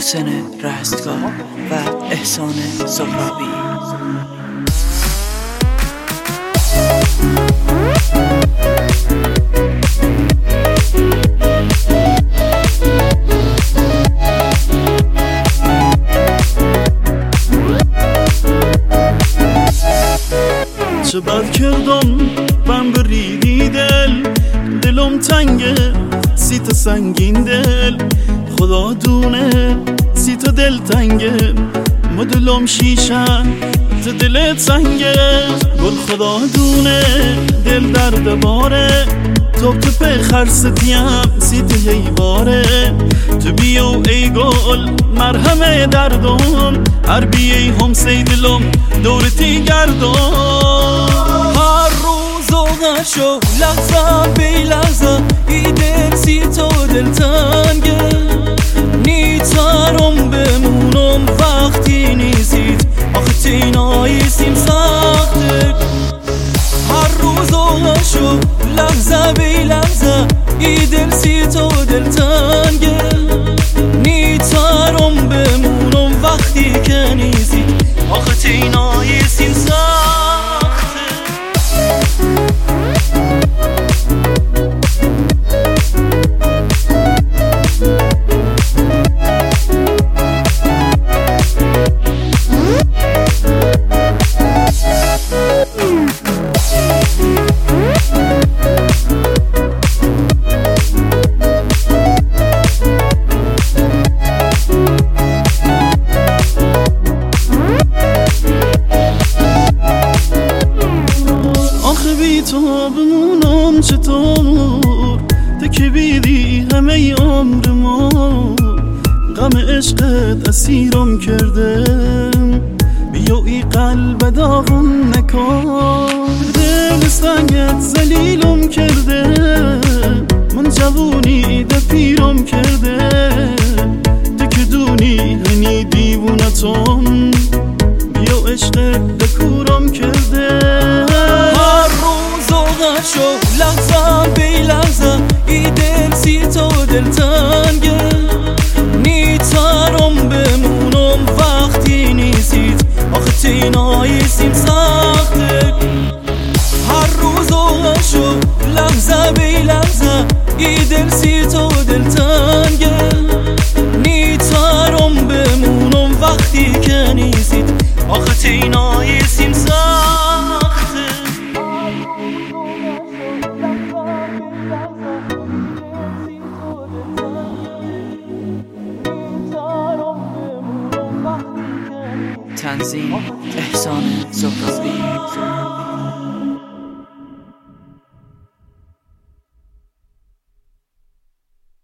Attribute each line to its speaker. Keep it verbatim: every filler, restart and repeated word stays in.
Speaker 1: محسن رستگار و احسان زهرابی.
Speaker 2: چه بد کردم من بریدی دل، دلم تنگه سیت سنگین دل، خدا دونه سیت دل تنگه، مدلم شیشن ز دلت سنگه، گل خدا دونه دل درد باره، توب تو پی خرستیم سیت هیواره، تو بیو ای گل مرهم دردم، هر بیای هم سی دلم دورتی گردم، هر روز اوغشو لحظه بی لحظه ای دل سی تو دل تنگه، نیتارم بمونم وقتی نیزید آخه تینایی سیم سخته، هر روز اوغشو لحظه بی لحظه ای دل سی تو دل تنگه، نیتارم بمونم وقتی که نیزید آخه تینایی سیم سخته. تو بمونم چطور تو که بیدی همه عمر ما، غم عشقت اسیرم کرده، بیا ای قلب داغم نکن، دل سنگت زلیلم کرده، من جوونی ده پیرم کرده، تو که دونی هنی دیوونتم، بیا عشقت دکورم کرده، شو لحظه بی لحظه ای دل سی تو دل تنگه، نیتارم بمونم وقتی نیزید آخه تینایی سیم سخته، هر روز اوغشو لحظه بی لحظه ای دل سی تو دل تنگه، نیتارم بمونم وقتی که نیزید آخه تینایی سیم سخته.
Speaker 1: تنظیم احسان زهرابی.